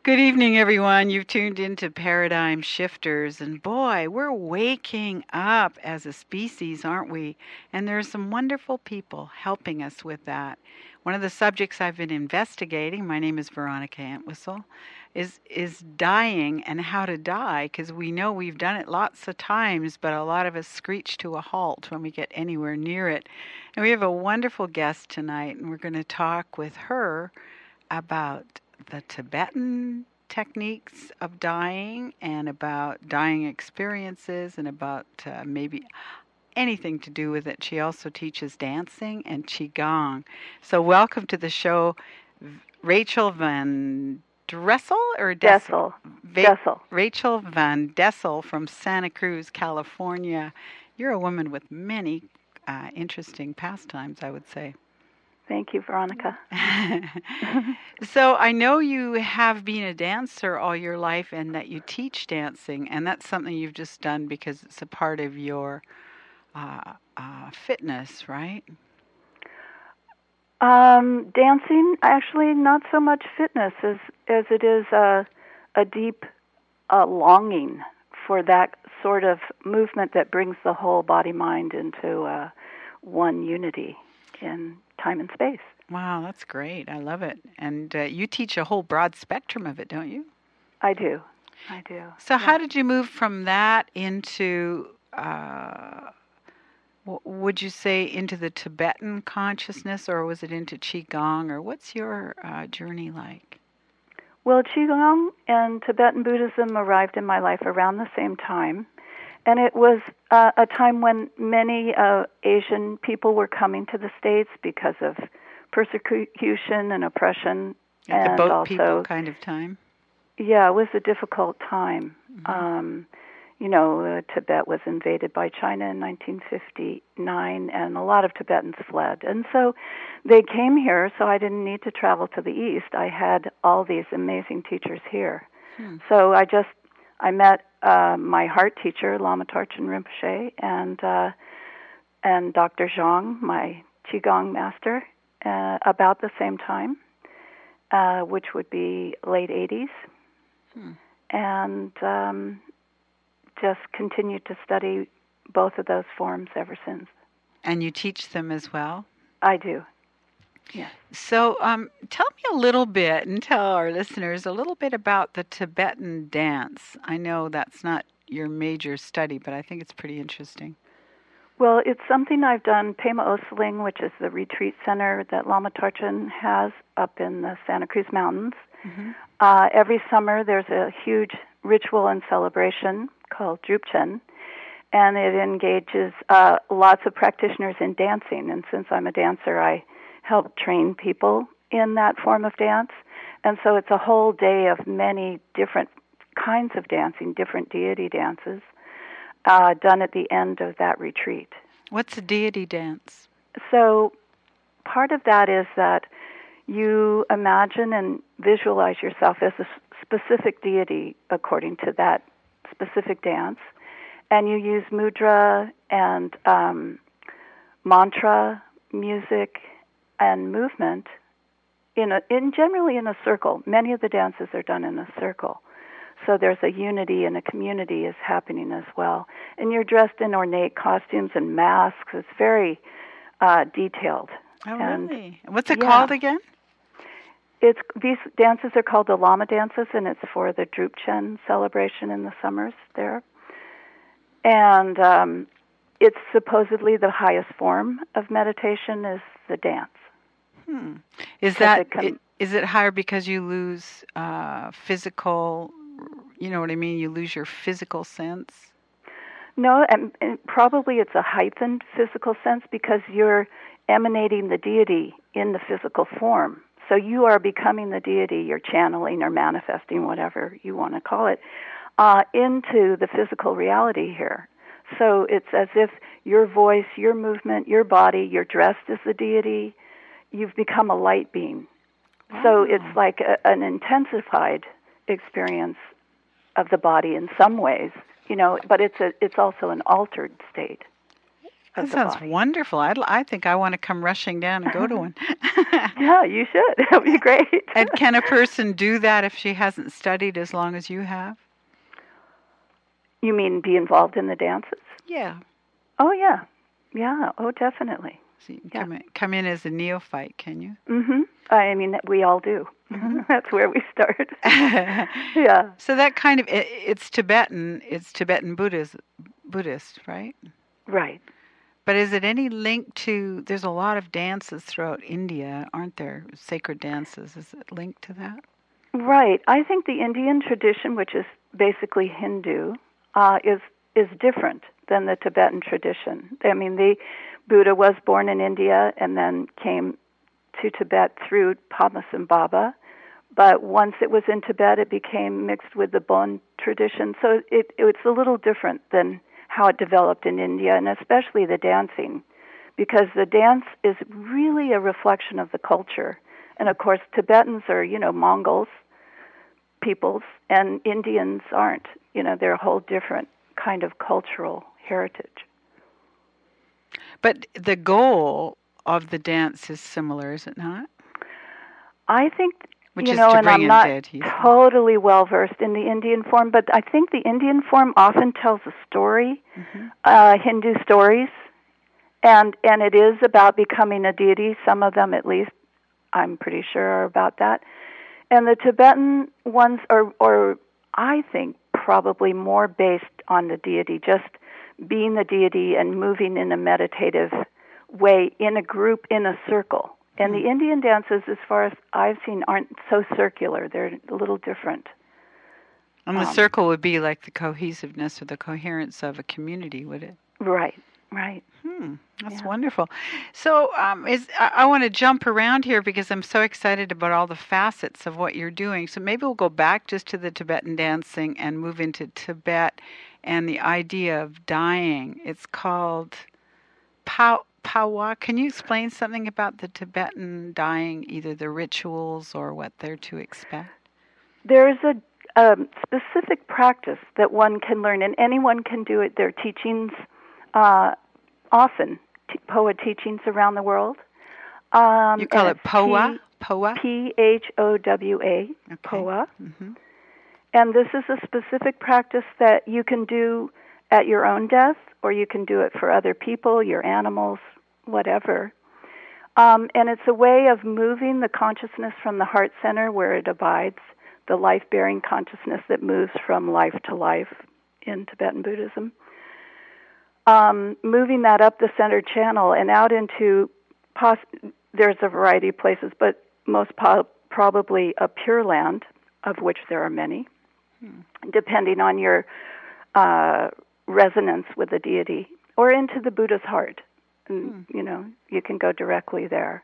Good evening, everyone. You've tuned into Paradigm Shifters, and boy, we're waking up as a species, aren't we? And there's some wonderful people helping us with that. One of the subjects I've been investigating, my name is Veronica Entwistle, is dying and how to die, because we know we've done it lots of times, but a lot of us screech to a halt when we get anywhere near it. And we have a wonderful guest tonight, and we're going to talk with her about the Tibetan techniques of dying and about dying experiences and about maybe anything to do with it. She also teaches dancing and Qigong. So welcome to the show, Rachel Van Dressel or Dessel. Dessel. Rachel Van Dessel from Santa Cruz, California. You're a woman with many interesting pastimes, I would say. Thank you, Veronica. So I know you have been a dancer all your life and that you teach dancing, and that's something you've just done because it's a part of your fitness, right? Dancing, actually, not so much fitness as it is a deep longing for that sort of movement that brings the whole body-mind into one unity in time and space. Wow, that's great. I love it. And you teach a whole broad spectrum of it, don't you? I do. So how did you move from that into, would you say, into the Tibetan consciousness, or was it into Qigong, or what's your journey like? Well, Qigong and Tibetan Buddhism arrived in my life around the same time. And it was a time when many Asian people were coming to the States because of persecution and oppression. Like and the boat also, people kind of time? Yeah, it was a difficult time. Mm-hmm. Tibet was invaded by China in 1959, and a lot of Tibetans fled. And so they came here, so I didn't need to travel to the East. I had all these amazing teachers here. So I met my heart teacher, Lama Tarchen Rinpoche, and Dr. Zhang, my Qigong master, about the same time, which would be late 80s. And just continued to study both of those forms ever since. And you teach them as well? I do, yes. So tell me a little bit, and tell our listeners a little bit about the Tibetan dance. I know that's not your major study, but I think it's pretty interesting. Well, it's something I've done. Pema Osaling, which is the retreat center that Lama Tarchen has up in the Santa Cruz Mountains. Mm-hmm. Every summer there's a huge ritual and celebration called Drupchen, and it engages lots of practitioners in dancing. And since I'm a dancer, I help train people in that form of dance. And so it's a whole day of many different kinds of dancing, different deity dances, done at the end of that retreat. What's a deity dance? So part of that is that you imagine and visualize yourself as a specific deity according to that specific dance, and you use mudra and mantra, music, and movement generally in a circle. Many of the dances are done in a circle. So there's a unity and a community is happening as well. And you're dressed in ornate costumes and masks. It's very detailed. Oh, really? What's it called again? These dances are called the Lama dances, and it's for the Drupchen celebration in the summers there. And it's supposedly the highest form of meditation is the dance. Is it higher because you lose physical, you know what I mean? You lose your physical sense? No, and probably it's a heightened physical sense because you're emanating the deity in the physical form. So you are becoming the deity, you're channeling or manifesting, whatever you want to call it, into the physical reality here. So it's as if your voice, your movement, your body, you're dressed as the deity, you've become a light being. Wow. So it's like an intensified experience of the body in some ways, but it's also an altered state. of That the sounds body. wonderful. I think I want to come rushing down and go to one. Yeah, you should. That would be great. And can a person do that if she hasn't studied as long as you have? You mean be involved in the dances? Yeah. Oh, yeah. Yeah, oh, definitely. So you can come in as a neophyte, can you? Mm-hmm. I mean, we all do. Mm-hmm. That's where we start. Yeah. So that kind of, it's Tibetan Buddhist, right? Right. But is it any link to, there's a lot of dances throughout India, aren't there? Sacred dances. Is it linked to that? Right. I think the Indian tradition, which is basically Hindu, is different than the Tibetan tradition. I mean, the Buddha was born in India and then came to Tibet through Padmasambhava Baba. But once it was in Tibet, it became mixed with the Bon tradition. So it's a little different than how it developed in India, and especially the dancing, because the dance is really a reflection of the culture. And of course, Tibetans are, Mongols peoples, and Indians aren't. They're a whole different kind of cultural heritage. But the goal of the dance is similar, is it not? I think, Which is and to bring I'm not deities. totally well versed in the Indian form, but I think the Indian form often tells a story, Hindu stories, and it is about becoming a deity. Some of them, at least, I'm pretty sure, are about that. And the Tibetan ones are, I think, probably more based on the deity, just being the deity and moving in a meditative way in a group, in a circle. And the Indian dances, as far as I've seen, aren't so circular. They're a little different. And the circle would be like the cohesiveness or the coherence of a community, would it? Right. That's wonderful. So I want to jump around here because I'm so excited about all the facets of what you're doing. So maybe we'll go back just to the Tibetan dancing and move into Tibet and the idea of dying. It's called Pawa. Can you explain something about the Tibetan dying, either the rituals or what they're to expect? There's a specific practice that one can learn, and anyone can do it. There are teachings, often Poa teachings around the world. You call it Poa? Poa? Phowa, okay. Poa. Mm-hmm. And this is a specific practice that you can do at your own death, or you can do it for other people, your animals, whatever. And it's a way of moving the consciousness from the heart center where it abides, the life-bearing consciousness that moves from life to life in Tibetan Buddhism. Moving that up the center channel and out into, there's a variety of places, but most probably a Pure Land, of which there are many, depending on your resonance with the deity, or into the Buddha's heart. And, you can go directly there.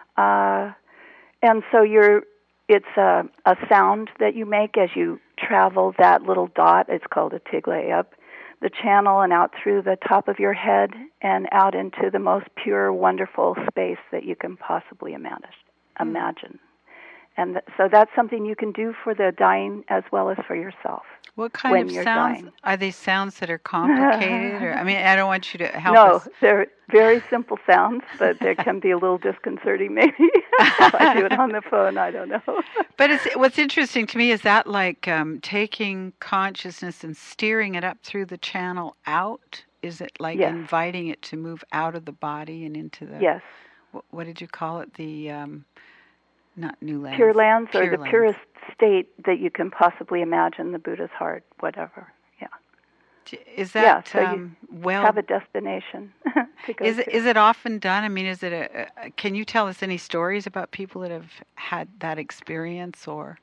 And so it's a sound that you make as you travel that little dot. It's called a tigle, up the channel and out through the top of your head and out into the most pure, wonderful space that you can possibly imagine. And so that's something you can do for the dying as well as for yourself. What kind of sounds? Dying. Are they sounds that are complicated? Or I don't want you to help us. No, they're very simple sounds, but they can be a little disconcerting maybe. If I do it on the phone, I don't know. But what's interesting to me is that like taking consciousness and steering it up through the channel out? Is it like inviting it to move out of the body and into the... Yes. What did you call it? The... not New Lands. Pure Lands, or the purest state that you can possibly imagine, the Buddha's heart, whatever. Yeah. Is that so you have a destination to go to. Is it often done? I mean, is it can you tell us any stories about people that have had that experience, or?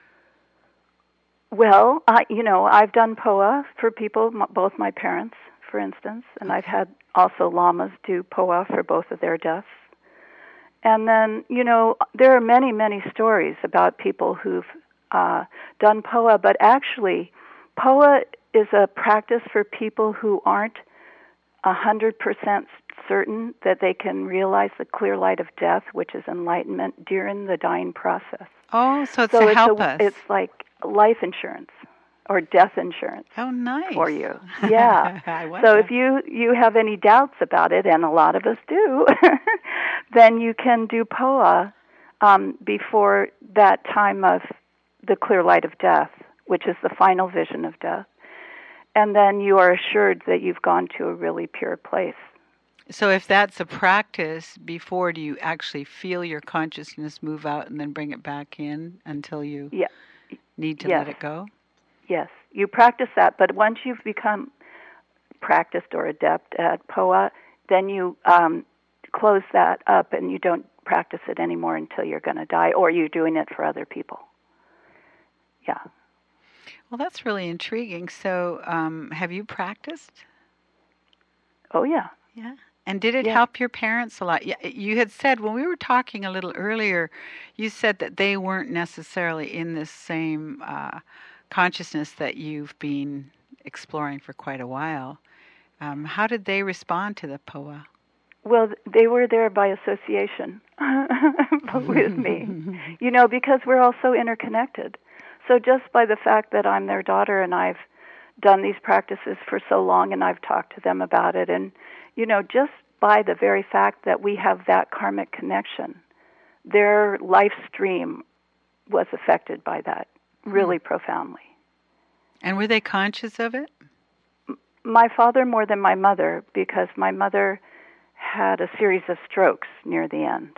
Well, I've done Poa for people, both my parents, for instance, and I've had also lamas do Poa for both of their deaths. And then, there are many, many stories about people who've done Poa, but actually, Poa is a practice for people who aren't 100% certain that they can realize the clear light of death, which is enlightenment, during the dying process. Oh, so to help us. It's like life insurance. or death insurance Oh, nice. for you. Yeah. I want So that. if you have any doubts about it, and a lot of us do, then you can do POA before that time of the clear light of death, which is the final vision of death. And then you are assured that you've gone to a really pure place. So if that's a practice, before do you actually feel your consciousness move out and then bring it back in until you need to let it go? Yes, you practice that, but once you've become practiced or adept at POA, then you close that up and you don't practice it anymore until you're going to die, or you're doing it for other people. Yeah. Well, that's really intriguing. So have you practiced? Oh, yeah. Yeah. And did it help your parents a lot? Yeah, you had said, when we were talking a little earlier, you said that they weren't necessarily in this same consciousness that you've been exploring for quite a while. How did they respond to the POA? Well, they were there by association with me, because we're all so interconnected. So just by the fact that I'm their daughter and I've done these practices for so long and I've talked to them about it, and, just by the very fact that we have that karmic connection, their life stream was affected by that really profoundly. And were they conscious of it? My father more than my mother, because my mother had a series of strokes near the end.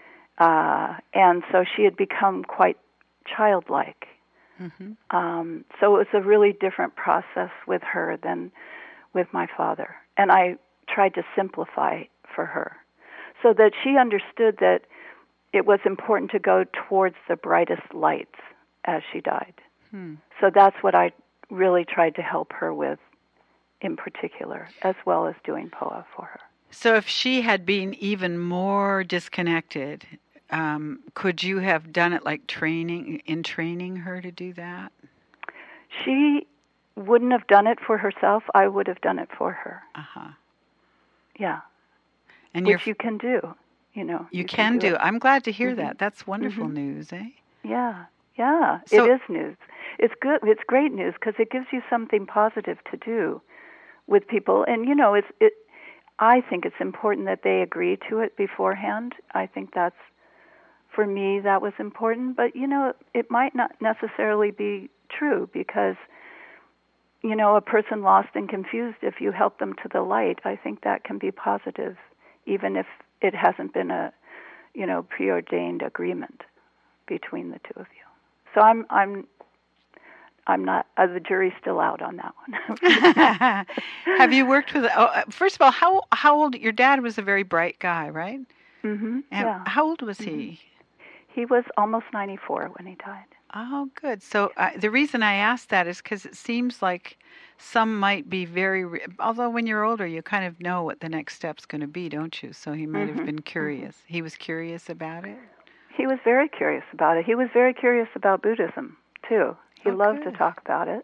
And so she had become quite childlike. Mm-hmm. So it was a really different process with her than with my father. And I tried to simplify for her so that she understood that it was important to go towards the brightest lights as she died. So that's what I really tried to help her with in particular, as well as doing POA for her. So if she had been even more disconnected, could you have done it like training her to do that? She wouldn't have done it for herself. I would have done it for her. Uh-huh. Yeah. And which you can do, You can do. I'm glad to hear that. That's wonderful Mm-hmm. news, eh? Yeah. Yeah. So, it is news. It's good. It's great news because it gives you something positive to do with people. And, I think it's important that they agree to it beforehand. I think for me, that was important. But, it might not necessarily be true because, a person lost and confused, if you help them to the light, I think that can be positive, even if it hasn't been a, preordained agreement between the two of you. So I'm not, the jury's still out on that one. Have you worked with, first of all, how old, your dad was a very bright guy, right? Mm-hmm. And how old was he? He was almost 94 when he died. Oh, good. So the reason I asked that is because it seems like some might be although when you're older, you kind of know what the next step's going to be, don't you? So he might have been curious. Mm-hmm. He was curious about it? He was very curious about it. He was very curious about Buddhism, too. He loved to talk about it.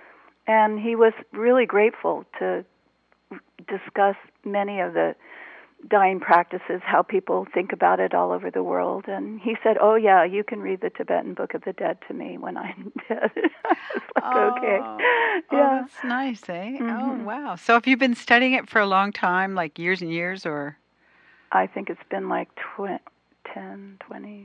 And he was really grateful to discuss many of the dying practices, how people think about it all over the world. And he said, "Oh, yeah, you can read the Tibetan Book of the Dead to me when I'm dead." I was like, okay. Yeah. That's nice, eh? Mm-hmm. Oh, wow. So have you been studying it for a long time, like years and years, or? I think it's been like 10,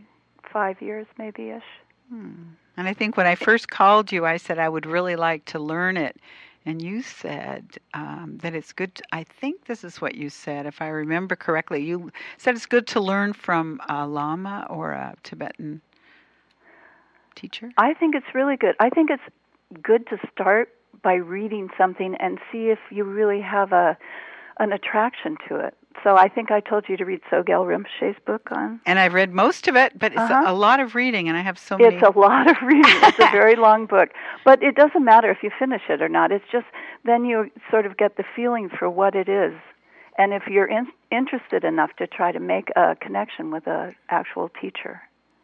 25 years maybe-ish. And I think when I first called you, I said I would really like to learn it. And you said that it's good. I think this is what you said, if I remember correctly. You said it's good to learn from a Lama or a Tibetan teacher. I think it's really good. I think it's good to start by reading something and see if you really have an attraction to it. So I think I told you to read Sogyal Rinpoche's book on. And I've read most of it, but it's a lot of reading, and I have so many. It's a lot of reading. It's a very long book. But it doesn't matter if you finish it or not. It's just then you sort of get the feeling for what it is. And if you're interested enough to try to make a connection with an actual teacher.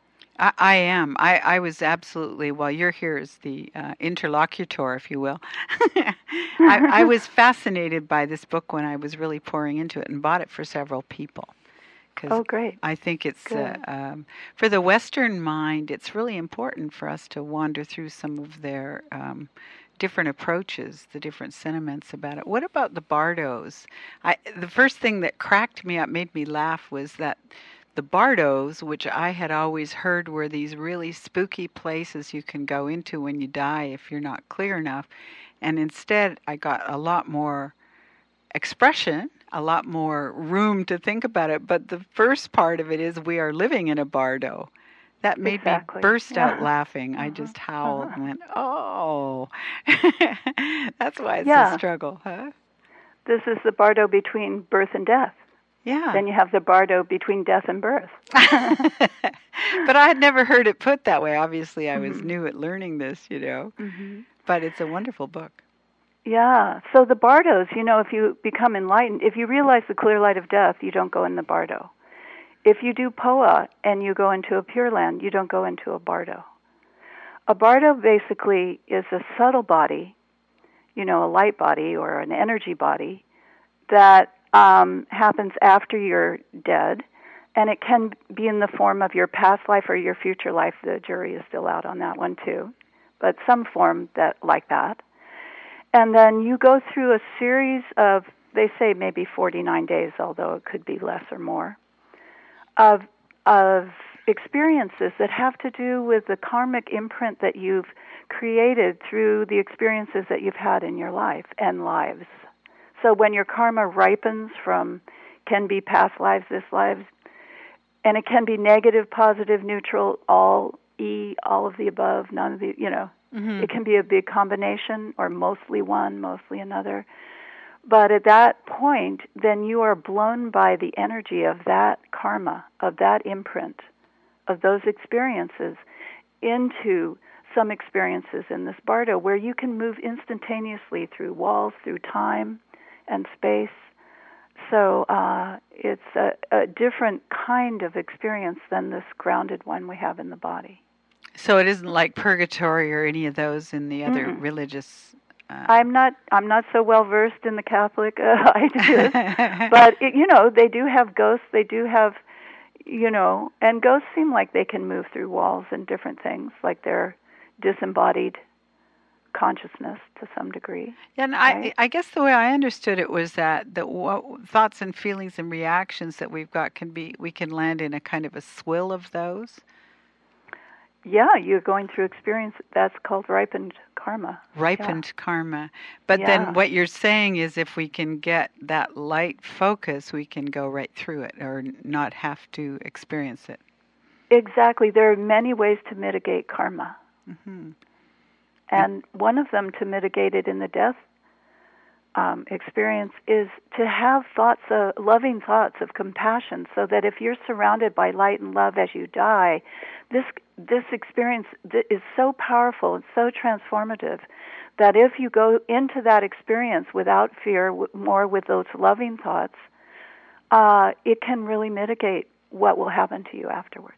I am. I was absolutely, well, you're here as the interlocutor, if you will. I was fascinated by this book when I was really pouring into it and bought it for several people because Oh, great. I think it's Good. for the Western mind, it's really important for us to wander through some of their different approaches, the different sentiments about it. What about the Bardos? The first thing that cracked me up, made me laugh, was that the Bardos, which I had always heard were these really spooky places you can go into when you die if you're not clear enough, and instead I got a lot more expression, a lot more room to think about it. But the first part of it is we are living in a bardo. That made me Exactly. burst Yeah. out laughing. I just howled and went, oh, that's why it's a Yeah. struggle, huh? This is the bardo between birth and death. Yeah. Then you have the bardo between death and birth. But I had never heard it put that way. Obviously, I was Mm-hmm. new at learning this, Mm-hmm. But it's a wonderful book. Yeah. So the bardos, if you become enlightened, if you realize the clear light of death, you don't go in the bardo. If you do POA and you go into a Pure Land, you don't go into a bardo. A bardo basically is a subtle body, a light body or an energy body that happens after you're dead, and it can be in the form of your past life or your future life. The jury is still out on that one too, but some form like that. And then you go through a series of, they say maybe 49 days, although it could be less or more, of experiences that have to do with the karmic imprint that you've created through the experiences that you've had in your life and lives. So when your karma ripens can be past lives, this lives, and it can be negative, positive, neutral, all of the above, none of the, Mm-hmm. It can be a big combination or mostly one, mostly another. But at that point, then you are blown by the energy of that karma, of that imprint, of those experiences into some experiences in this bardo where you can move instantaneously through walls, through time and space. So it's a different kind of experience than this grounded one we have in the body. So it isn't like purgatory or any of those in the other religious. I'm not so well versed in the Catholic ideas, but they do have ghosts. They do have, and ghosts seem like they can move through walls and different things, like they're disembodied consciousness to some degree. Yeah, and right? I guess the way I understood it was that the thoughts and feelings and reactions that we've got we can land in a kind of a swill of those. Yeah, you're going through experience. That's called ripened karma. Ripened karma. But then what you're saying is if we can get that light focus, we can go right through it or not have to experience it. Exactly. There are many ways to mitigate karma. Mm-hmm. And one of them to mitigate it in the death experience is to have loving thoughts of compassion, so that if you're surrounded by light and love as you die, this experience is so powerful and so transformative that if you go into that experience without fear, more with those loving thoughts, it can really mitigate what will happen to you afterwards.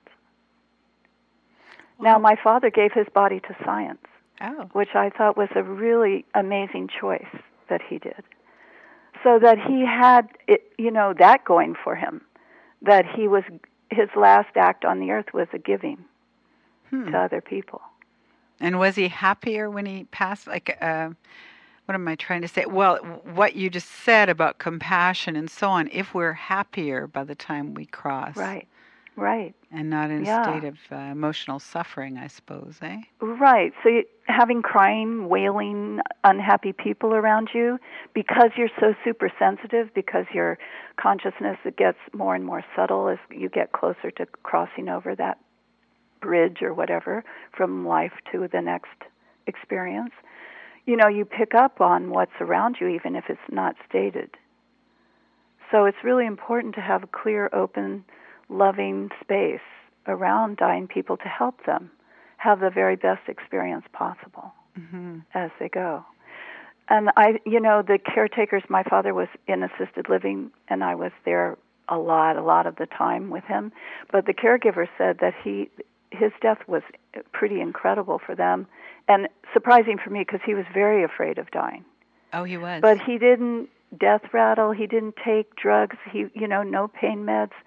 Now, my father gave his body to science, which I thought was a really amazing choice that he did, so that he had that going for him, that his last act on the earth was a giving to other people. And was he happier when he passed? What am I trying to say? Well, what you just said about compassion and so on, if we're happier by the time we cross. Right. And not in a state of emotional suffering, I suppose, eh? Right. So having crying, wailing, unhappy people around you, because you're so super sensitive, because your consciousness gets more and more subtle as you get closer to crossing over that bridge or whatever from life to the next experience, you pick up on what's around you, even if it's not stated. So it's really important to have a clear, open, loving space around dying people to help them have the very best experience possible as they go. And the caretakers, my father was in assisted living, and I was there a lot of the time with him. But the caregiver said that his death was pretty incredible for them, and surprising for me because he was very afraid of dying. Oh, he was. But he didn't death rattle. He didn't take drugs. No pain meds.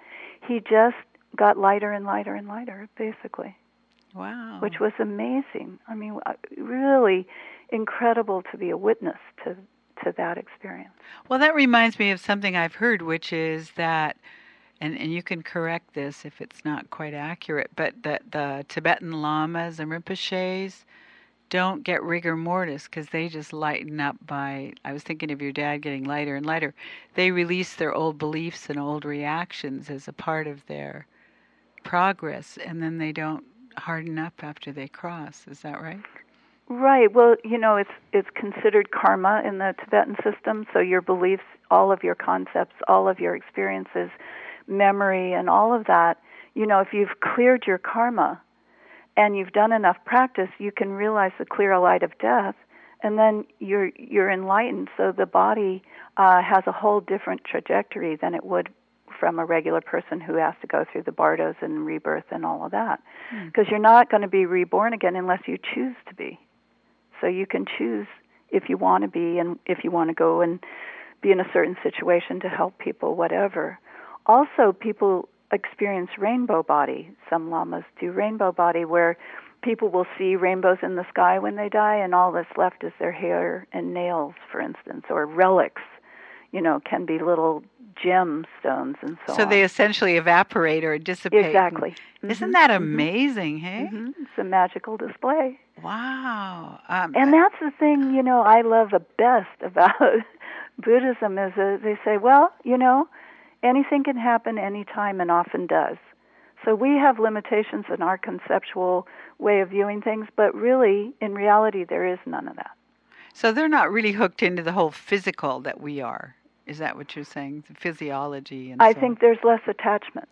he just got lighter and lighter and lighter, basically. Wow. Which was amazing. I mean, really incredible to be a witness to that experience. Well, that reminds me of something I've heard, which is that, and you can correct this if it's not quite accurate, but that the Tibetan lamas and Rinpoches don't get rigor mortis because they just lighten up by, I was thinking of your dad getting lighter and lighter. They release their old beliefs and old reactions as a part of their progress, and then they don't harden up after they cross. Is that right? Right. Well, it's considered karma in the Tibetan system, so your beliefs, all of your concepts, all of your experiences, memory, and all of that, if you've cleared your karma and you've done enough practice, you can realize the clear light of death, and then you're enlightened, so the body has a whole different trajectory than it would from a regular person who has to go through the bardos and rebirth and all of that. Because you're not going to be reborn again unless you choose to be. So you can choose if you want to be, and if you want to go and be in a certain situation to help people, whatever. Also, people experience rainbow body. Some lamas do rainbow body, where people will see rainbows in the sky when they die, and all that's left is their hair and nails, for instance, or relics. Can be little gemstones and so on. So they essentially evaporate or dissipate. Exactly. Isn't that amazing, hey? It's a magical display. Wow. And that's the thing, I love the best about Buddhism is that they say, well, anything can happen anytime and often does. So we have limitations in our conceptual way of viewing things, but really, in reality, there is none of that. So they're not really hooked into the whole physical that we are. Is that what you're saying? The physiology and I think there's less attachment.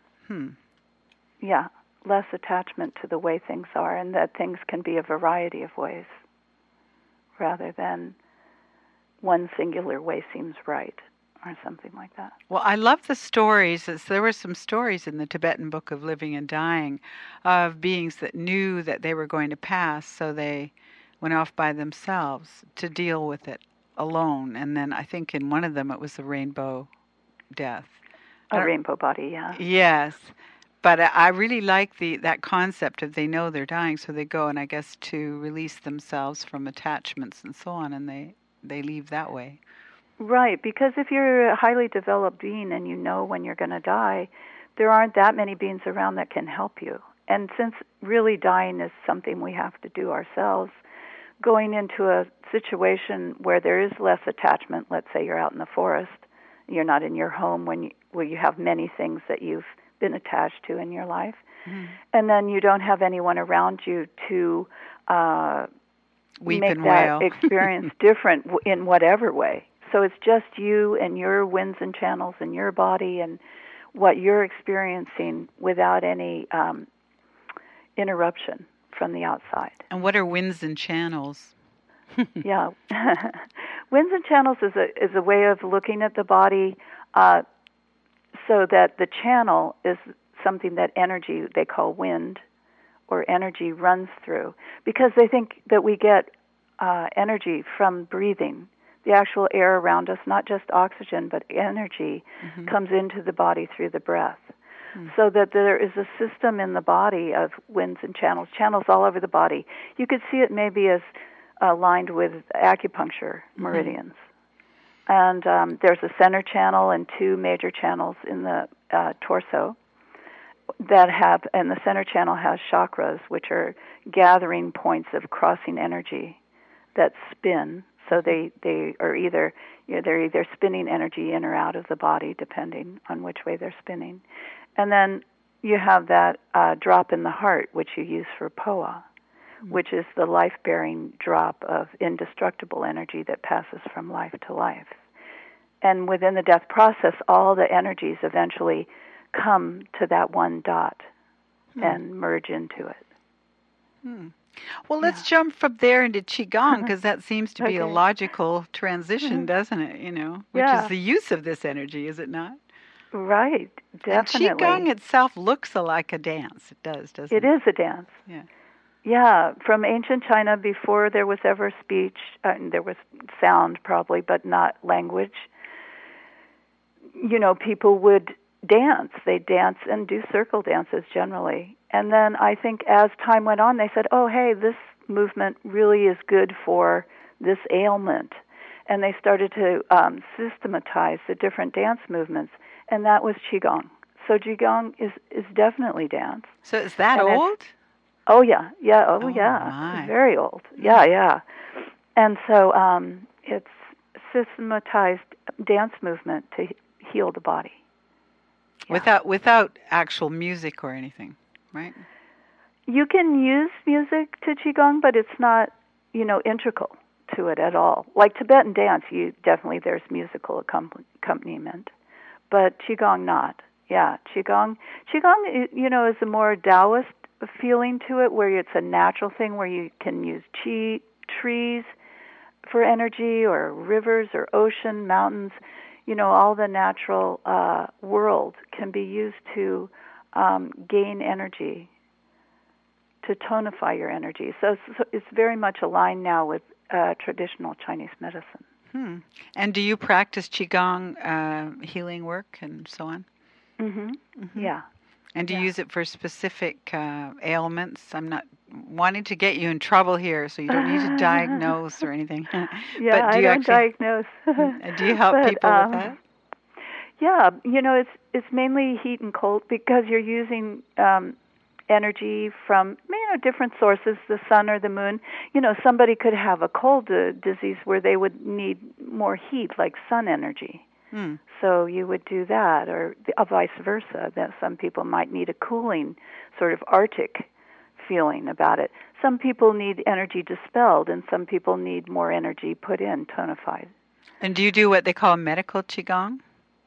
Yeah, less attachment to the way things are, and that things can be a variety of ways rather than one singular way seems right or something like that. Well, I love the stories. There were some stories in the Tibetan Book of Living and Dying of beings that knew that they were going to pass, so they went off by themselves to deal with it alone. And then I think in one of them it was the rainbow death. A rainbow body, yeah. Yes. But I really like that concept of they know they're dying, so they go, and I guess to release themselves from attachments and so on, and they leave that way. Right, because if you're a highly developed being and you know when you're going to die, there aren't that many beings around that can help you. And since really dying is something we have to do ourselves, going into a situation where there is less attachment, let's say you're out in the forest, you're not in your home where you have many things that you've been attached to in your life, and then you don't have anyone around you to weep make and that wail. experience different in whatever way. So it's just you and your winds and channels and your body and what you're experiencing without any interruption from the outside. And what are winds and channels? Yeah. Winds and channels is a way of looking at the body so that the channel is something that energy, they call wind, or energy runs through. Because they think that we get energy from breathing. The actual air around us, not just oxygen, but energy, comes into the body through the breath. So that there is a system in the body of winds and channels all over the body. You could see it maybe as aligned with acupuncture meridians. And there's a center channel and two major channels in the torso that have, and the center channel has chakras, which are gathering points of crossing energy that spin. So they are either they're either spinning energy in or out of the body, depending on which way they're spinning. And then you have that drop in the heart, which you use for POA, which is the life-bearing drop of indestructible energy that passes from life to life. And within the death process, all the energies eventually come to that one dot and merge into it. Well, let's jump from there into Qigong, because that seems to be a logical transition, doesn't it? Which is the use of this energy, is it not? Right, definitely. And Qigong itself looks like a dance. It does, doesn't it? It is a dance. Yeah. Yeah, from ancient China, before there was ever speech, there was sound probably, but not language. People would dance. They dance and do circle dances generally. And then I think as time went on, they said, oh, hey, this movement really is good for this ailment. And they started to systematize the different dance movements, and that was Qigong. So Qigong is definitely dance. So is that old? Oh, yeah. Yeah, My. Very old. Yeah. And so it's systematized dance movement to heal the body. Yeah. Without actual music or anything, right? You can use music to Qigong, but it's not, integral to it at all. Like Tibetan dance, there's musical accompaniment, but Qigong not. Yeah, Qigong, is a more Taoist feeling to it, where it's a natural thing where you can use trees for energy, or rivers, or ocean, mountains. All the natural world can be used to gain energy, to tonify your energy. So it's very much aligned now with traditional Chinese medicine. And do you practice Qigong healing work and so on? Mm-hmm. Yeah. And do you use it for specific ailments? I'm not wanting to get you in trouble here, so you don't need to diagnose or anything. Yeah, but I don't diagnose. Do you help people with that? Yeah, it's mainly heat and cold, because you're using energy from different sources, the sun or the moon. Somebody could have a cold disease where they would need more heat, like sun energy. So you would do that, or vice versa. That some people might need a cooling, sort of Arctic feeling about it. Some people need energy dispelled, and some people need more energy put in, tonified. And do you do what they call medical Qigong?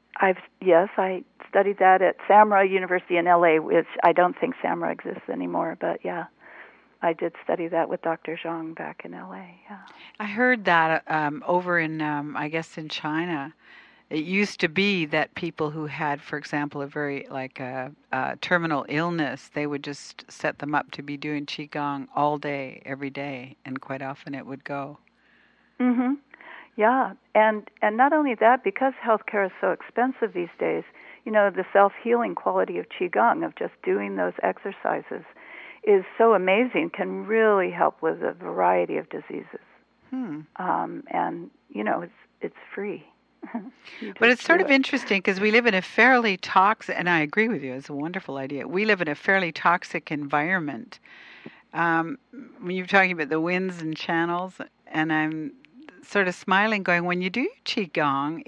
Yes, I studied that at Samra University in LA, which I don't think Samra exists anymore, but yeah, I did study that with Dr. Zhang back in LA. Yeah, I heard that over in, I guess, in China. It used to be that people who had, for example, a very terminal illness, they would just set them up to be doing Qigong all day, every day, and quite often it would go. Mm-hmm. Yeah, and not only that, because healthcare is so expensive these days, the self-healing quality of Qigong, of just doing those exercises, is so amazing, can really help with a variety of diseases. And, it's free. But it's sort of interesting, because we live in a fairly toxic, and I agree with you, it's a wonderful idea. We live in a fairly toxic environment. When you're talking about the winds and channels, and I'm sort of smiling, going, when you do Qigong,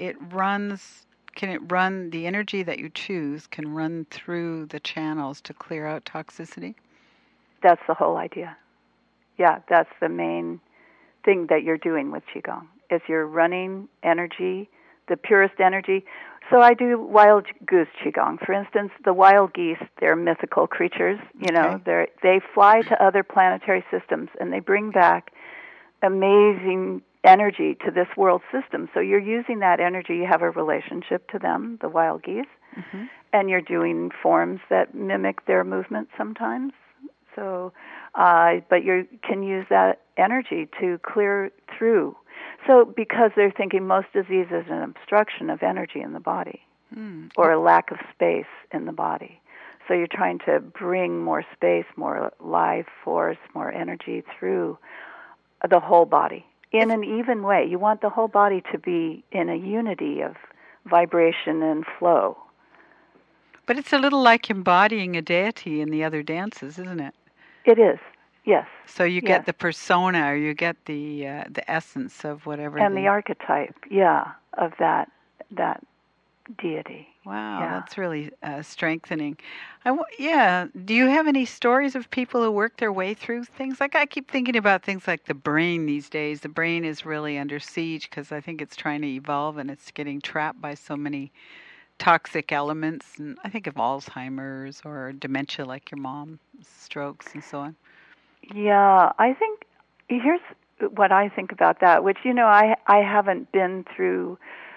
the energy that you choose can run through the channels to clear out toxicity? That's the whole idea. Yeah, that's the main thing that you're doing with Qigong, is you're running energy, the purest energy. So I do wild goose Qigong. For instance, the wild geese, they're mythical creatures. They fly to other planetary systems, and they bring back amazing energy to this world system. So you're using that energy. You have a relationship to them, the wild geese, and you're doing forms that mimic their movement sometimes. So, but you can use that energy to clear through. So because they're thinking most disease is an obstruction of energy in the body, or a lack of space in the body. So you're trying to bring more space, more life force, more energy through the whole body in an even way. You want the whole body to be in a unity of vibration and flow. But it's a little like embodying a deity in the other dances, isn't it? It is, yes. So you get the persona, or you get the essence of whatever. And the archetype, of that deity. Wow, that's really strengthening. Do you have any stories of people who work their way through things? Like, I keep thinking about things like the brain these days. The brain is really under siege, because I think it's trying to evolve, and it's getting trapped by so many toxic elements. And I think of Alzheimer's or dementia, like your mom, strokes and so on. Yeah, I think here's what I think about that, which, I haven't been through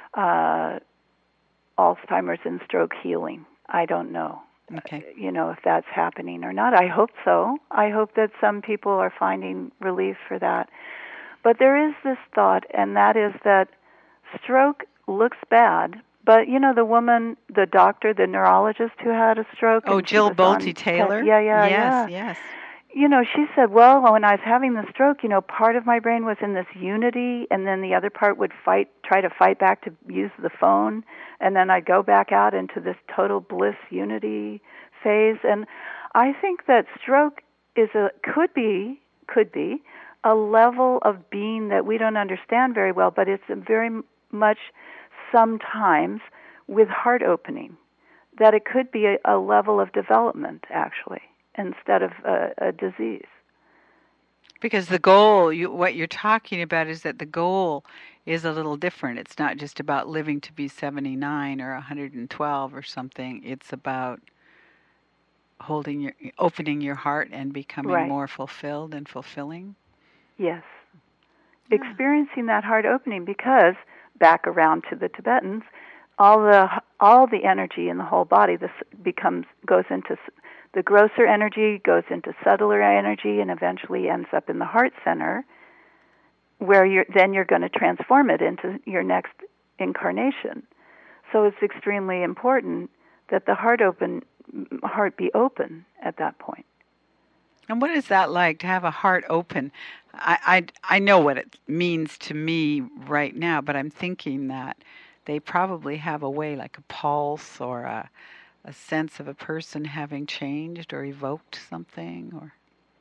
Alzheimer's and stroke healing. I don't know, if that's happening or not. I hope so. I hope that some people are finding relief for that. But there is this thought, and that is that stroke looks bad, But the woman, the doctor, the neurologist who had a stroke, Oh, and she Jill was on Bolte Taylor? Yeah, yeah, Yes, yeah. yes. She said, well, when I was having the stroke, part of my brain was in this unity, and then the other part would try to fight back to use the phone, and then I'd go back out into this total bliss unity phase. And I think that stroke could be a level of being that we don't understand very well, but it's very much sometimes with heart opening, that it could be a level of development, actually, instead of a disease. Because the goal, what you're talking about is that the goal is a little different. It's not just about living to be 79 or 112 or something. It's about opening your heart and becoming more fulfilled and fulfilling. Yes. Experiencing that heart opening, because back around to the Tibetans, all the energy in the whole body goes into the grosser energy, goes into subtler energy, and eventually ends up in the heart center, where you're going to transform it into your next incarnation. So it's extremely important that the heart be open at that point. And what is that like, to have a heart open? I know what it means to me right now, but I'm thinking that they probably have a way, like a pulse or a sense of a person having changed or evoked something, or.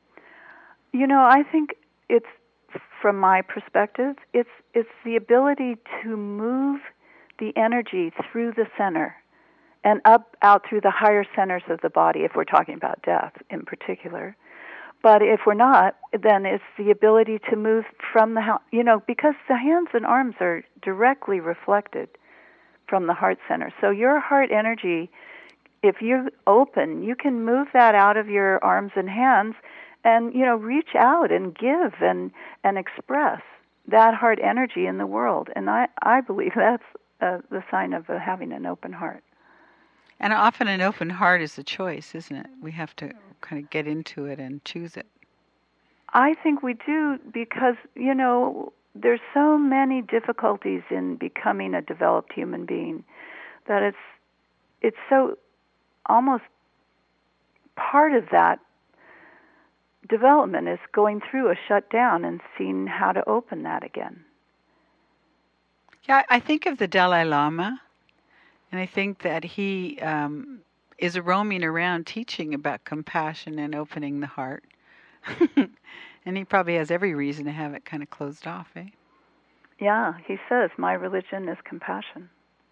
I think it's, from my perspective, it's the ability to move the energy through the center and out through the higher centers of the body, if we're talking about death in particular. But if we're not, then it's the ability to move from because the hands and arms are directly reflected from the heart center. So your heart energy, if you're open, you can move that out of your arms and hands and, reach out and give and express that heart energy in the world. And I believe that's the sign of having an open heart. And often an open heart is a choice, isn't it? We have to kind of get into it and choose it. I think we do, because, there's so many difficulties in becoming a developed human being that it's so almost part of that development is going through a shutdown and seeing how to open that again. Yeah, I think of the Dalai Lama, and I think that he is roaming around teaching about compassion and opening the heart. And he probably has every reason to have it kind of closed off, eh? Yeah, he says, my religion is compassion.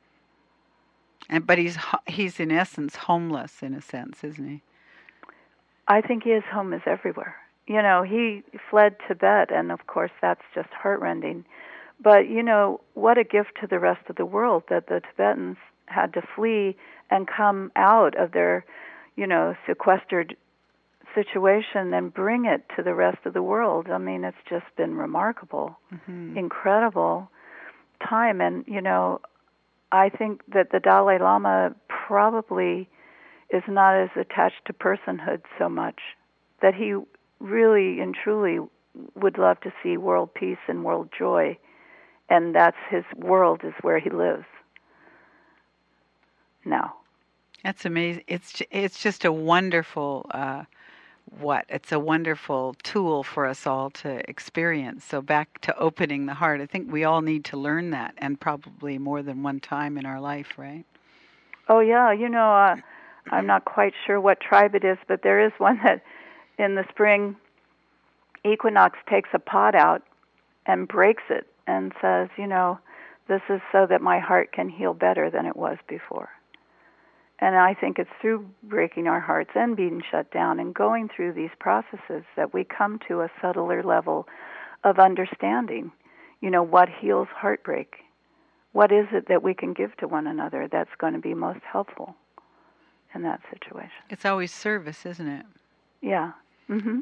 But he's in essence homeless, in a sense, isn't he? I think his home is everywhere. He fled Tibet, and of course that's just heartrending. But, what a gift to the rest of the world that the Tibetans had to flee and come out of their, sequestered situation and bring it to the rest of the world. I mean, it's just been remarkable, incredible time. And, I think that the Dalai Lama probably is not as attached to personhood so much, that he really and truly would love to see world peace and world joy, and that's his world, is where he lives now. That's amazing. It's just a wonderful it's a wonderful tool for us all to experience. So back to opening the heart, I think we all need to learn that, and probably more than one time in our life, right? Oh yeah, I'm not quite sure what tribe it is, but there is one that in the spring equinox takes a pot out and breaks it and says, this is so that my heart can heal better than it was before. And I think it's through breaking our hearts and being shut down and going through these processes that we come to a subtler level of understanding, what heals heartbreak. What is it that we can give to one another that's going to be most helpful in that situation? It's always service, isn't it? Yeah. Mm-hmm.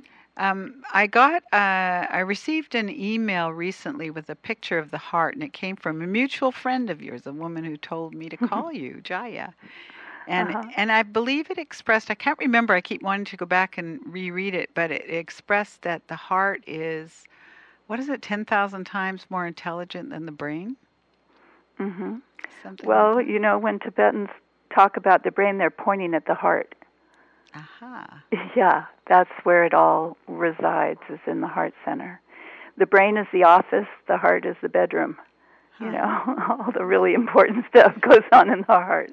I received an email recently with a picture of the heart, and it came from a mutual friend of yours, a woman who told me to call you, Jaya. And I believe it expressed, I can't remember, I keep wanting to go back and reread it, but it expressed that the heart is, 10,000 times more intelligent than the brain? Mm-hmm. Something Well, like when Tibetans talk about the brain, they're pointing at the heart. that. Aha. Yeah, that's where it all resides, is in the heart center. The brain is the office, the heart is the bedroom. All the really important stuff goes on in the heart.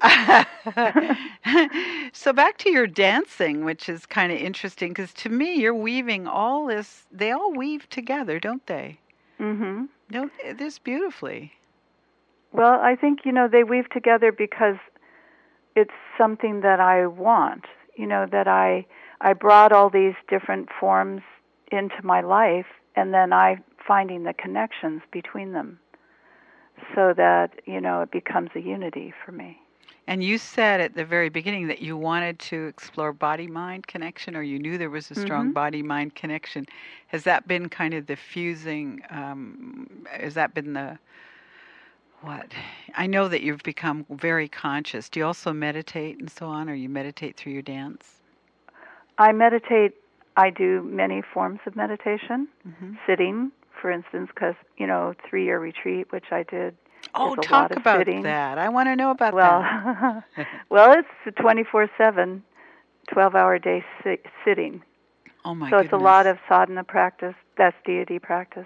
So back to your dancing, which is kind of interesting, because to me, you're weaving all this. They all weave together, don't they? Mm-hmm. Don't this beautifully? Well, I think, they weave together because it's something that I want. That I brought all these different forms into my life, and then I finding the connections between them, so that it becomes a unity for me. And you said at the very beginning that you wanted to explore body-mind connection, or you knew there was a strong Mm-hmm. body-mind connection. Has that been kind of the fusing? Has that been the what? I know that you've become very conscious. Do you also meditate and so on, or you meditate through your dance? I meditate. I do many forms of meditation. Mm-hmm. Sitting, for instance, because 3-year retreat, which I did. Oh, is a talk lot of about sitting. that. I want to know about that. Well, it's a 24/7, 12-hour day sitting. Oh my So goodness. it's a lot of sadhana practice. That's deity practice.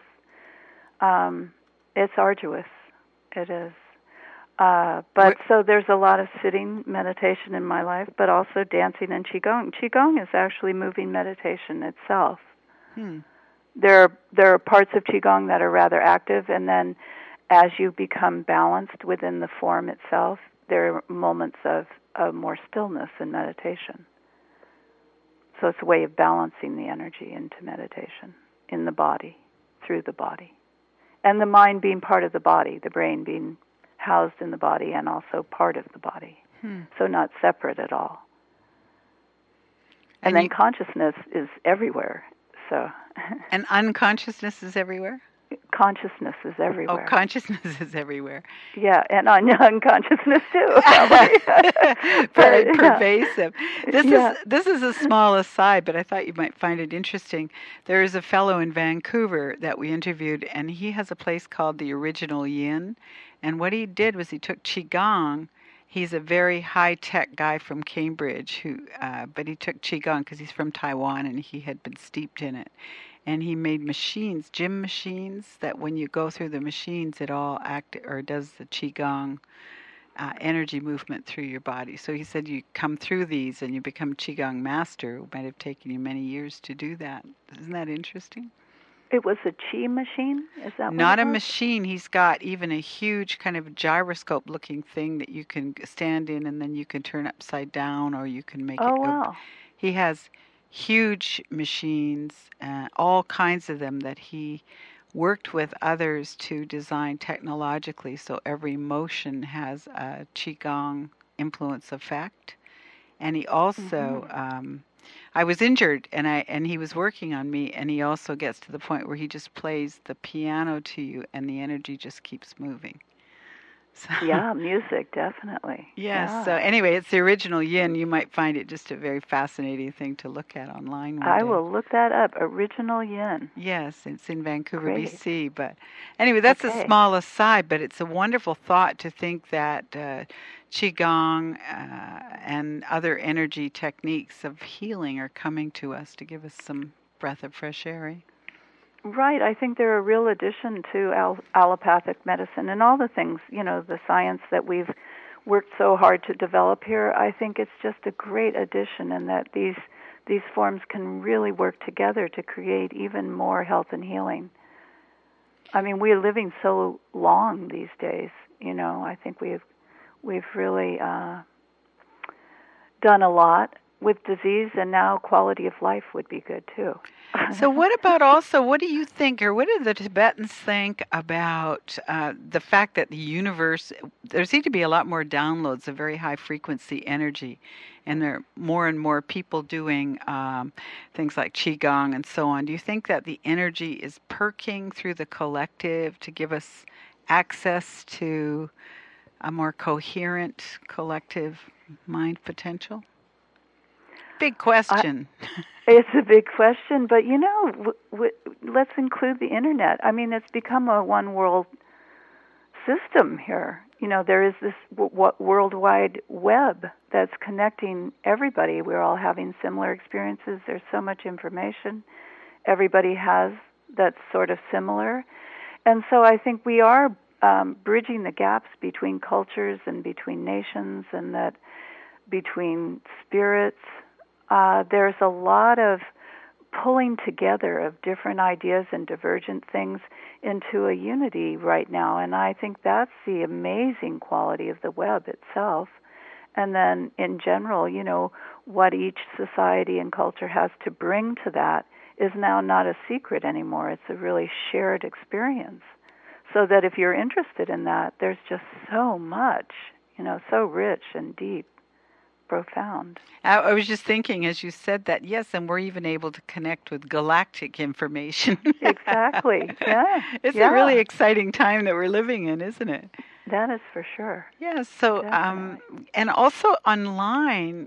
It's arduous. It is. So there's a lot of sitting meditation in my life, but also dancing and qigong. Qigong is actually moving meditation itself. There are parts of qigong that are rather active, and then as you become balanced within the form itself, there are moments of more stillness and meditation. So it's a way of balancing the energy into meditation in the body, through the body. And the mind being part of the body, the brain being housed in the body and also part of the body. So not separate at all. And then consciousness is everywhere. So. And unconsciousness is everywhere? Consciousness is everywhere. Oh, consciousness is everywhere. Yeah, and unconsciousness too. Very pervasive. This is a small aside, but I thought you might find it interesting. There is a fellow in Vancouver that we interviewed, and he has a place called the Original Yin. And what he did was he took qigong. He's a very high-tech guy from Cambridge, but he took qigong because he's from Taiwan and he had been steeped in it. And he made machines, gym machines, that when you go through the machines, it all does the qigong energy movement through your body. So he said you come through these and you become qigong master. It might have taken you many years to do that. Isn't that interesting? It was a chi machine? Is that Not what a it was? machine. He's got even a huge kind of gyroscope-looking thing that you can stand in and then you can turn upside down or you can make it go. Wow. He has huge machines, all kinds of them that he worked with others to design technologically so every motion has a qigong influence effect. And he also I was injured and he was working on me, and he also gets to the point where he just plays the piano to you and the energy just keeps moving. So, yeah, music, definitely. Yes. Yeah. So anyway, it's the Original Yin. You might find it just a very fascinating thing to look at online one day. I will look that up. Original Yin. Yes, it's in Vancouver, Great. BC. But anyway, that's a small aside, but it's a wonderful thought to think that Qigong and other energy techniques of healing are coming to us to give us some breath of fresh air. Right. I think they're a real addition to allopathic medicine and all the things, the science that we've worked so hard to develop here. I think it's just a great addition, and that these forms can really work together to create even more health and healing. I mean, we're living so long these days, I think we've really done a lot with disease, and now quality of life would be good too. So what do you think, or what do the Tibetans think about the fact that the universe, there seem to be a lot more downloads of very high frequency energy, and there are more and more people doing things like Qigong and so on. Do you think that the energy is perking through the collective to give us access to a more coherent collective mind potential? Big question. It's a big question, but let's include the internet. I mean, it's become a one world system here. there is this worldwide web that's connecting everybody. We're all having similar experiences. There's so much information everybody has that's sort of similar. And so I think we are bridging the gaps between cultures and between nations, and that between spirits. There's a lot of pulling together of different ideas and divergent things into a unity right now. And I think that's the amazing quality of the web itself. And then in general, what each society and culture has to bring to that is now not a secret anymore. It's a really shared experience. So that if you're interested in that, there's just so much, so rich and deep, profound. I was just thinking as you said that, yes, and we're even able to connect with galactic information. Exactly, yeah. It's a really exciting time that we're living in, isn't it? That is for sure. Yeah, so, and also online,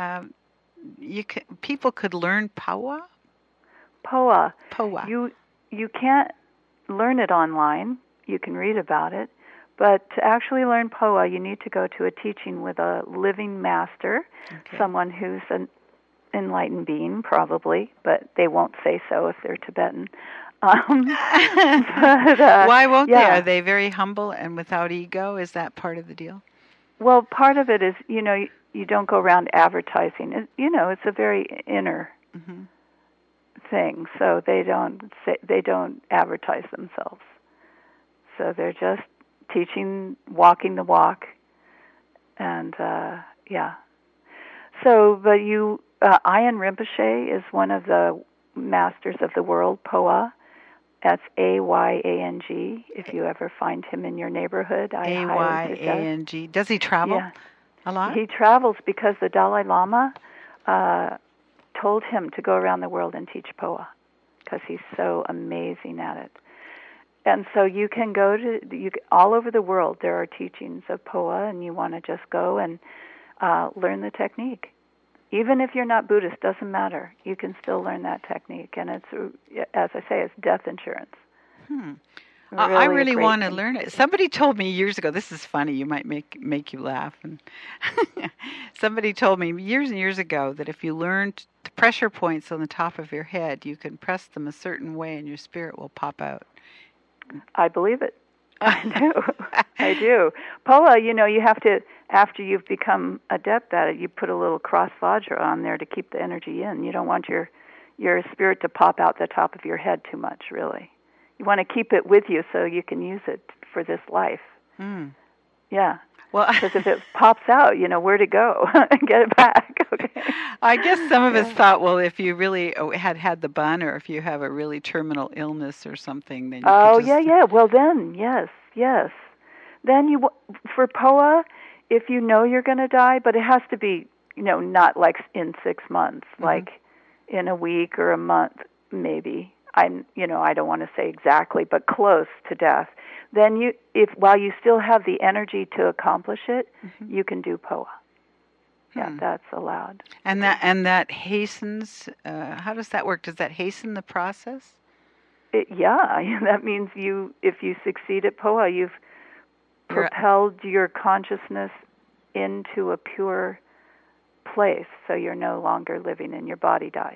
people could learn Poa? Poa. Poa. You can't learn it online. You can read about it. But to actually learn Poa, you need to go to a teaching with a living master, someone who's an enlightened being, probably, but they won't say so if they're Tibetan. But, why won't they? Are they very humble and without ego? Is that part of the deal? Well, part of it is, you don't go around advertising. It's a very inner thing, so they don't advertise themselves. So they're just teaching, walking the walk, and So, but Ayan Rinpoche is one of the masters of the world, Poa. That's Ayang. If you ever find him in your neighborhood, Ayang. Does he travel a lot? He travels because the Dalai Lama told him to go around the world and teach Poa, because he's so amazing at it. And so you can go all over the world. There are teachings of Poa, and you want to just go and learn the technique. Even if you're not Buddhist, doesn't matter. You can still learn that technique, and it's, as I say, it's death insurance. I really want to learn it. Somebody told me years ago. This is funny. You might make you laugh. And somebody told me years and years ago that if you learned the pressure points on the top of your head, you can press them a certain way, and your spirit will pop out. I believe it. I do. Poa, you have to, after you've become adept at it, you put a little cross vajra on there to keep the energy in. You don't want your spirit to pop out the top of your head too much, really. You want to keep it with you so you can use it for this life. Yeah. Well, because if it pops out, where to go and get it back. Okay. I guess some of us thought, well, if you really had the bun, or if you have a really terminal illness or something, then you could just... yeah. Well, then, yes. Then for Poa, if you know you're going to die, but it has to be, not like in 6 months, like in a week or a month, maybe. I don't want to say exactly, but close to death. Then while you still have the energy to accomplish it, you can do Poa. Yeah, that's allowed. And that hastens. How does that work? Does that hasten the process? That means if you succeed at Poa, you've propelled your consciousness into a pure place, so you're no longer living and your body dies.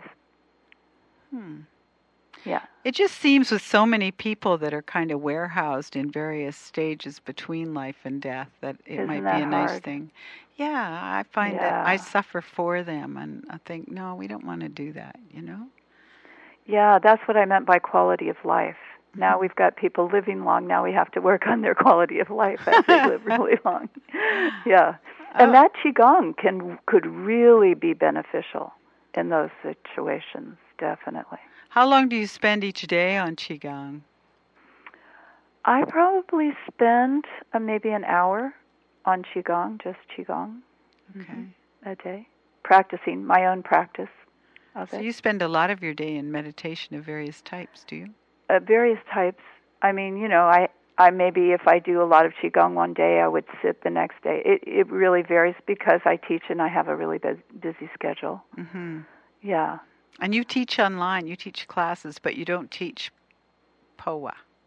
Yeah. It just seems with so many people that are kind of warehoused in various stages between life and death that it might be a nice thing. Yeah, I find that I suffer for them, and I think, no, we don't want to do that, Yeah, that's what I meant by quality of life. Now we've got people living long. Now we have to work on their quality of life as they live really long. Yeah. And that Qigong could really be beneficial in those situations, definitely. How long do you spend each day on Qigong? I probably spend maybe an hour on Qigong, just Qigong, a day, practicing my own practice of it. So you spend a lot of your day in meditation of various types, do you? Various types. I mean, I maybe if I do a lot of Qigong one day, I would sit the next day. It really varies because I teach and I have a really busy schedule. Yeah. And you teach online, you teach classes, but you don't teach Poa.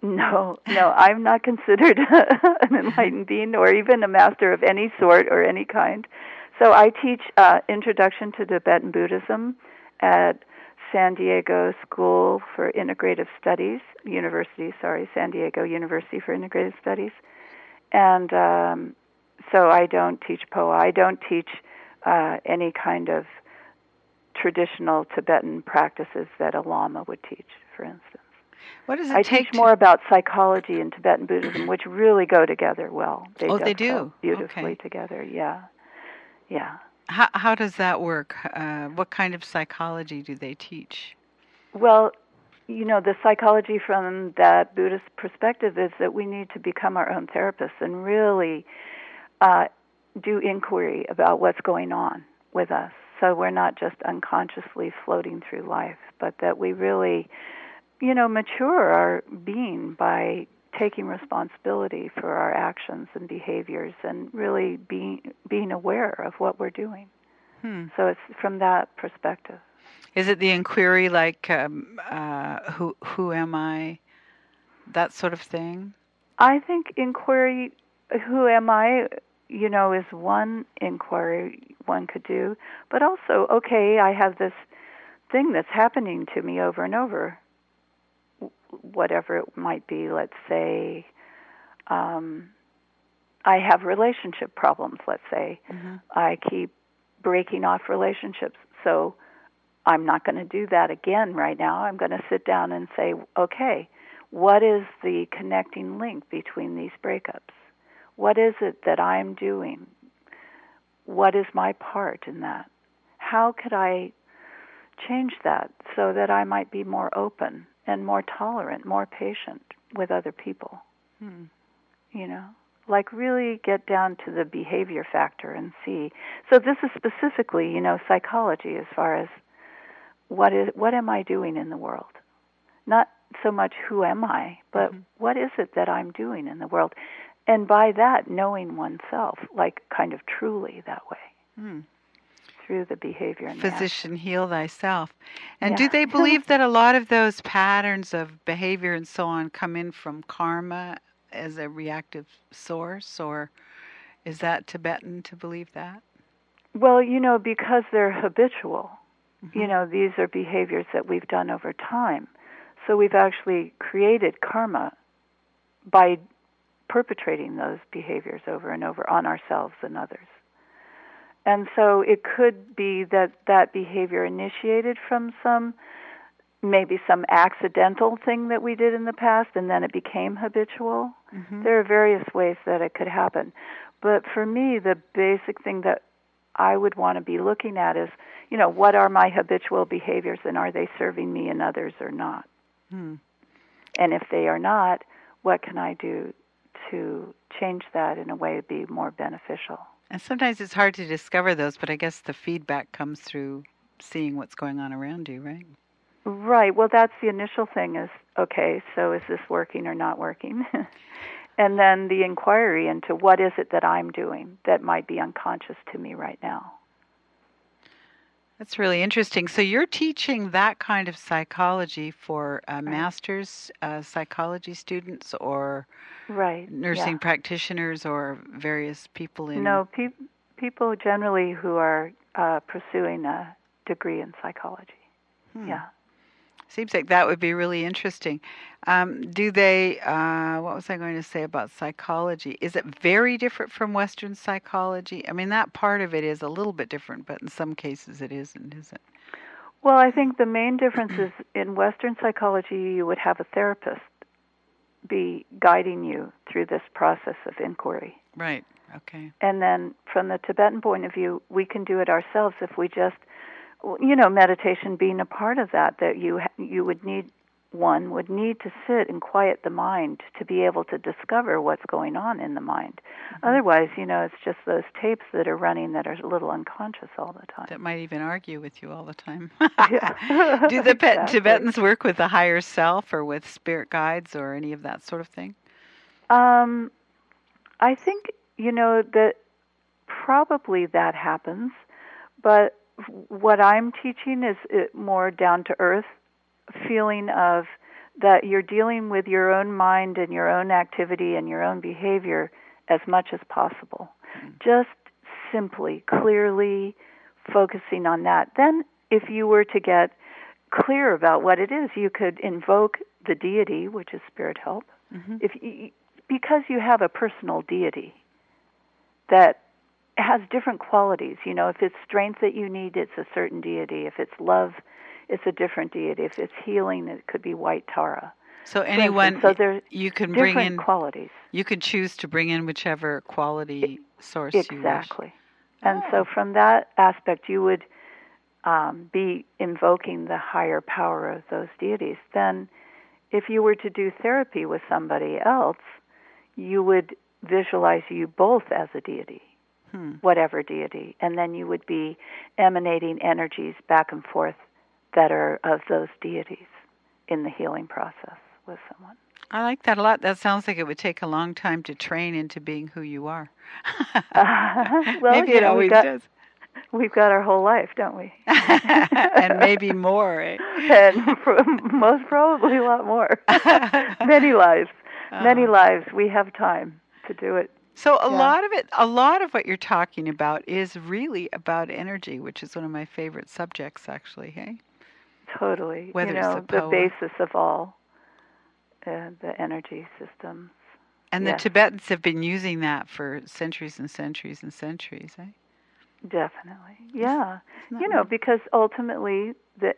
No, I'm not considered an enlightened being or even a master of any sort or any kind. So I teach Introduction to Tibetan Buddhism at San Diego School for Integrative Studies, San Diego University for Integrative Studies. And so I don't teach POA. I don't teach any kind of traditional Tibetan practices that a Lama would teach, for instance. What does it I take teach more about psychology and Tibetan Buddhism, which really go together well. They do beautifully together. Yeah. How does that work? What kind of psychology do they teach? Well, the psychology from that Buddhist perspective is that we need to become our own therapists and really do inquiry about what's going on with us. So we're not just unconsciously floating through life, but that we really mature our being by taking responsibility for our actions and behaviors and really being aware of what we're doing. So it's from that perspective. Is it the inquiry like, who am I? That sort of thing? I think inquiry, who am I, is one inquiry one could do. But also, okay, I have this thing that's happening to me over and over. Whatever it might be, let's say I have relationship problems, let's say. Mm-hmm. I keep breaking off relationships, so I'm not going to do that again right now. I'm going to sit down and say, okay, what is the connecting link between these breakups? What is it that I'm doing? What is my part in that? How could I change that so that I might be more open and more tolerant, more patient with other people? Like really get down to the behavior factor and see. So this is specifically, psychology as far as what am I doing in the world? Not so much who am I, but what is it that I'm doing in the world? And by that, knowing oneself, like kind of truly that way. Through the behavior and physician heal thyself. And do they believe that a lot of those patterns of behavior and so on come in from karma as a reactive source, or is that Tibetan to believe that? Well, because they're habitual, these are behaviors that we've done over time. So we've actually created karma by perpetrating those behaviors over and over on ourselves and others. And so it could be that behavior initiated from maybe some accidental thing that we did in the past, and then it became habitual. There are various ways that it could happen. But for me, the basic thing that I would want to be looking at is, what are my habitual behaviors, and are they serving me and others or not? And if they are not, what can I do to change that in a way to be more beneficial? And sometimes it's hard to discover those, but I guess the feedback comes through seeing what's going on around you, right? Right. Well, that's the initial thing is, okay, so is this working or not working? And then the inquiry into what is it that I'm doing that might be unconscious to me right now. That's really interesting. So you're teaching that kind of psychology for master's psychology students or nursing practitioners or various people in... No, people generally who are pursuing a degree in psychology. Yeah. Seems like that would be really interesting. Do they, what was I going to say about psychology? Is it very different from Western psychology? I mean, that part of it is a little bit different, but in some cases it isn't, is it? Well, I think the main difference is in Western psychology, you would have a therapist be guiding you through this process of inquiry. Right, okay. And then from the Tibetan point of view, we can do it ourselves if we just, meditation being a part of that you would need to sit and quiet the mind to be able to discover what's going on in the mind. Otherwise, it's just those tapes that are running that are a little unconscious all the time. That might even argue with you all the time. Yeah. Do the Tibetans work with the higher self or with spirit guides or any of that sort of thing? I think, that probably that happens, but what I'm teaching is more down to earth feeling of that you're dealing with your own mind and your own activity and your own behavior as much as possible. Just simply, clearly focusing on that. Then if you were to get clear about what it is, you could invoke the deity, which is spirit help, because you have a personal deity that has different qualities. You know, if it's strength that you need, it's a certain deity. If it's love, it's a different deity. If it's healing, it could be White Tara. So anyone, so there's you can bring in qualities. You could choose to bring in whichever quality source you wish. Exactly. And so from that aspect, you would be invoking the higher power of those deities. Then if you were to do therapy with somebody else, you would visualize you both as a deity, whatever deity, and then you would be emanating energies back and forth that are of those deities in the healing process with someone. I like that a lot. That sounds like it would take a long time to train into being who you are. Well, maybe it always does. We've got our whole life, don't we? And maybe more. Eh? And most probably a lot more. Many lives. Many lives. We have time to do it. So a lot of what you're talking about is really about energy, which is one of my favorite subjects, actually. Hey. Totally. Whether it's the basis of all the energy systems. And the Tibetans have been using that for centuries and centuries and centuries, eh? Definitely. Yeah. Because ultimately the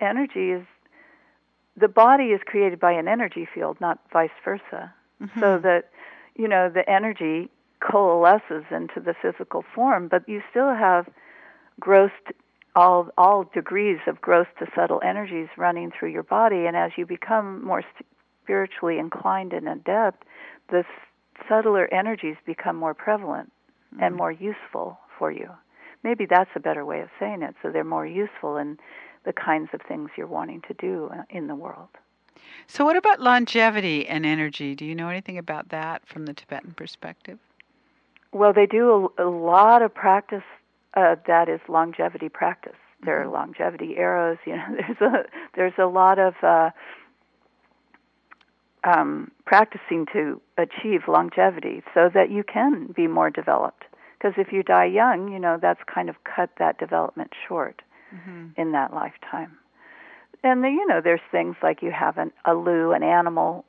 body is created by an energy field, not vice versa. So that, the energy coalesces into the physical form, but you still have gross, all degrees of gross to subtle energies running through your body, and as you become more spiritually inclined and adept, the subtler energies become more prevalent and more useful for you. Maybe that's a better way of saying it. So they're more useful in the kinds of things you're wanting to do in the world. So what about longevity and energy? Do you know anything about that from the Tibetan perspective? Well, they do a lot of practice that is longevity practice. There are longevity arrows. There's a lot of practicing to achieve longevity so that you can be more developed. Because if you die young, that's kind of cut that development short in that lifetime. And there's things like you have a lu, an animal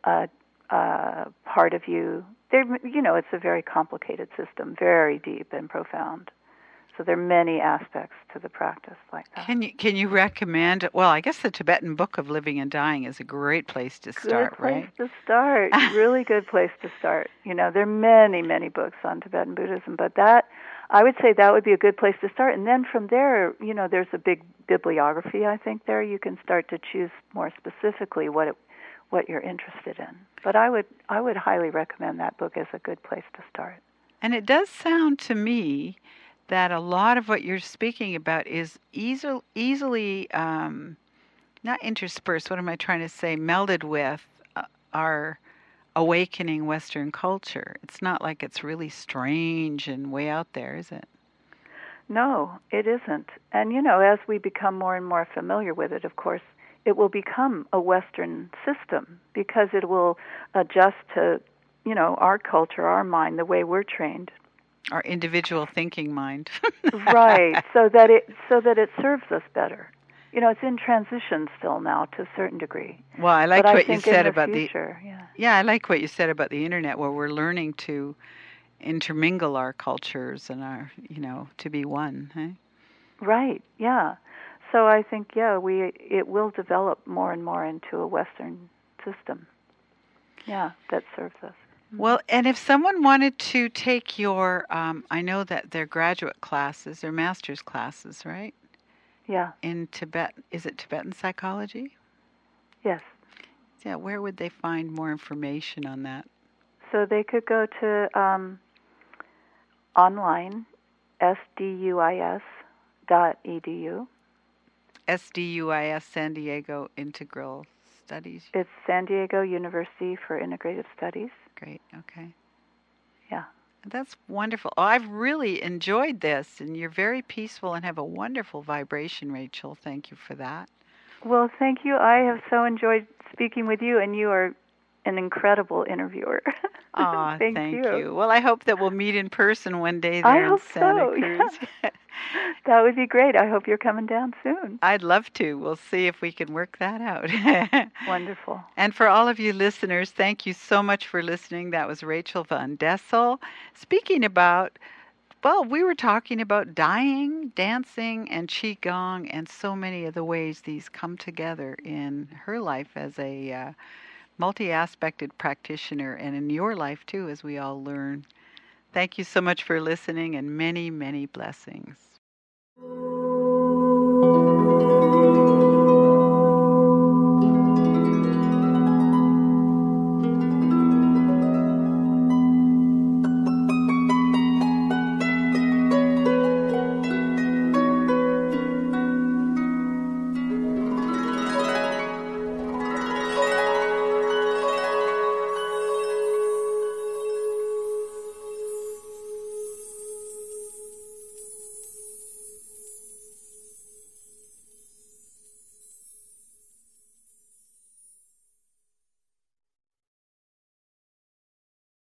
part of you. It's a very complicated system, very deep and profound. So there are many aspects to the practice like that. Can you recommend? Well, I guess the Tibetan Book of Living and Dying is a great place to start, right? Good place to start. Really good place to start. There are many, many books on Tibetan Buddhism, but I would say that would be a good place to start. And then from there, there's a big bibliography. I think there you can start to choose more specifically what you're interested in. But I would highly recommend that book as a good place to start. And it does sound to me that a lot of what you're speaking about is easily not interspersed, what am I trying to say, melded with our awakening Western culture. It's not like it's really strange and way out there, is it? No, it isn't. And, as we become more and more familiar with it, of course, it will become a Western system because it will adjust to, our culture, our mind, the way we're trained. Our individual thinking mind. Right, so that it serves us better. It's in transition still now to a certain degree. Well, I like what you said about the future, I like what you said about the internet, where we're learning to intermingle our cultures and our, to be one. Eh? Right. Yeah. So I think it will develop more and more into a Western system. Yeah, that serves us. Well, and if someone wanted to take your, I know that they're graduate classes, they're master's classes, right? Yeah. In Tibet, is it Tibetan psychology? Yes. Yeah, where would they find more information on that? So they could go to online, sduis.edu. SDUIS, San Diego Integral Studies? It's San Diego University for Integrative Studies. Great, okay. Yeah. That's wonderful. Oh, I've really enjoyed this, and you're very peaceful and have a wonderful vibration, Rachel. Thank you for that. Well, thank you. I have so enjoyed speaking with you, and you are an incredible interviewer. Aw, Thank thank you. you. Well, I hope that we'll meet in person one day I there in hope Santa so. Cruz. Yeah. That would be great. I hope you're coming down soon. I'd love to. We'll see if we can work that out. Wonderful. And for all of you listeners, thank you so much for listening. That was Rachel Von Dessel speaking about, well, we were talking about dying, dancing, and Qigong, and so many of the ways these come together in her life as a multi-aspected practitioner, and in your life too, as we all learn. Thank you so much for listening, and many, many blessings.